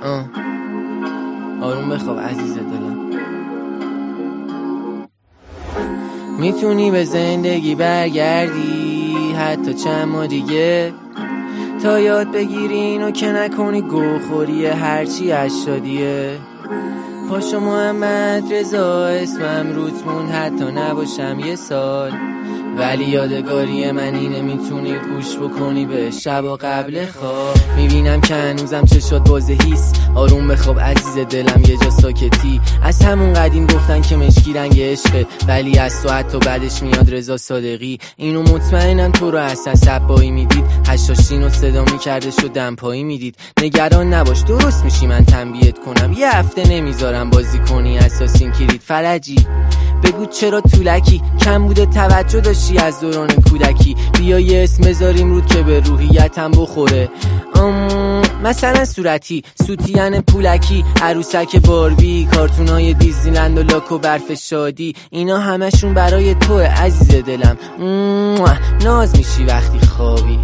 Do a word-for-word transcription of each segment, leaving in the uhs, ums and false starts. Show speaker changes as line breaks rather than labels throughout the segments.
آه. آروم بخواب عزیز دلم. میتونی به زندگی برگردی حتی چند ماه دیگه، تا یاد بگیری اینو که نکنی گوخوری هرچی اشادیه. پاشو محمد رضا اسمم روت موند حتی نباشم یه سال، ولی یادگاری من اینه میتونی گوش بکنی به شبا قبل خواب. میبینم که هنوزم چشات بازه هیس، آروم بخواب عزیز دلم یه جا ساکتی. از همون قدیم گفتن که مشکی رنگ عشقه، ولی از تو حتی بعدش میاد رضا صادقی. اینو مطمئنم تو رو اصلا صبایی میدید، هشاشین و صدا میکردش و دمپایی میدید. نگران نباش درست میشی من تنبیهت کنم، یه هفته نمیذارم بازی کنی اساسین کرید فرجی. بگو چرا طولکی کم بوده توجه داشتی از دوران کودکی، بیا یه اسم بذاریم رود که به روحیتم بخوره. ام مثلا صورتی سوتین پولکی، عروسک باربی، کارتونای دیزنیلند و لاک و برف شادی، اینا همشون برای تو عزیز دلم. ناز میشی وقتی خوابی.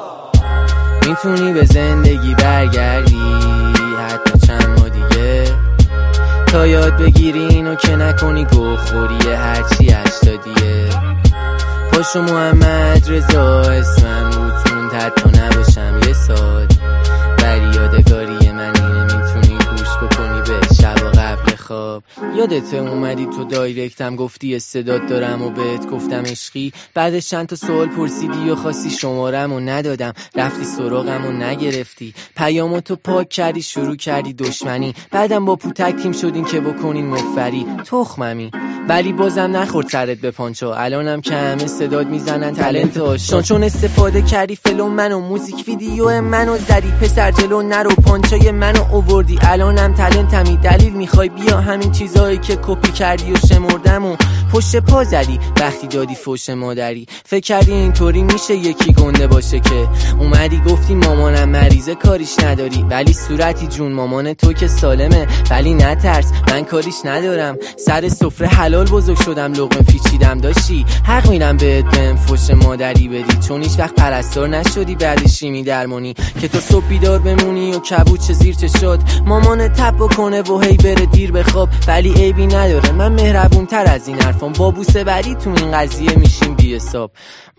میتونی به زندگی برگردی حتی چند ماه دیگه، تا یاد بگیری اینو که نکنی گوخوری هرچی اشتادیه. پاشو محمد رضا اسمم روت موند حتی نباشم یه سال، ولی یادگاری من اینه میتونی گوش بکنی به شبا قبل خواب. یادت اومدی تو دایرکتم گفتی استعداد دارم و بهت گفتم عشقی، بعدش چند تا سوال پرسیدی و خواستی شمارم و ندادم، رفتی سراغم و نگرفتی، پیامو تو پاک کردی شروع کردی دشمنی، بعدم با پوتک تیم شدین که بکنین مفری تخممی، ولی بازم نخورد سرت به پانچا. الانم که همه صداد میزنن تالنت آشان، چون استفاده کردی فلو منو موزیک ویدیو منو زدی پسر جلو نرو پانچای منو اووردی. الانم تالنتمی دلیل میخوای بیا همین چیزایی که کپی کردی و شمردم و پشت پا زدی وقتی دادی فوش مادری. فکر کردی اینطوری میشه یکی گنده باشه که اومدی گفتی مامانم مریضه کاریش نداری، ولی صورتی جون مامان تو که سالمه، ولی نترس من کاریش ندارم. سر سفره حلال بزرگ شدم لقمه پیچیدم، داشتی حق میرم بهت بهم فوش مادری بدی، چون هیچ وقت پرستار نشدی بعد شیمی درمانی که تو صبح بیدار بمونی و کبوچ زیر چشات مامان تپ بکنه و هی بره دیر بخواب. ولی عیبی نداره من مهربون تر از این حرفام، با بوسه بری تو این قضیه میشیم بی حساب.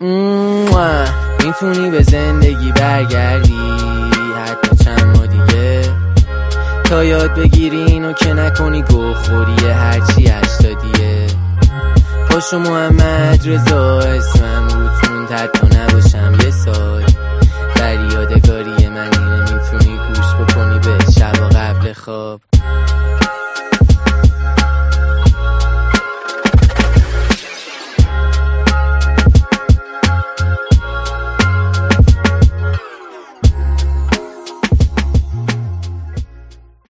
میتونی به زندگی برگردی حتی چند ماه دیگه، تا یاد بگیری اینو که نکنی گوخوری هرچی اشتادیه. پاشو محمد رضا اسمم روت موند حتی نباشم یه سال، ولی یادگاری من اینه میتونی گوش بکنی به شبا قبل خواب.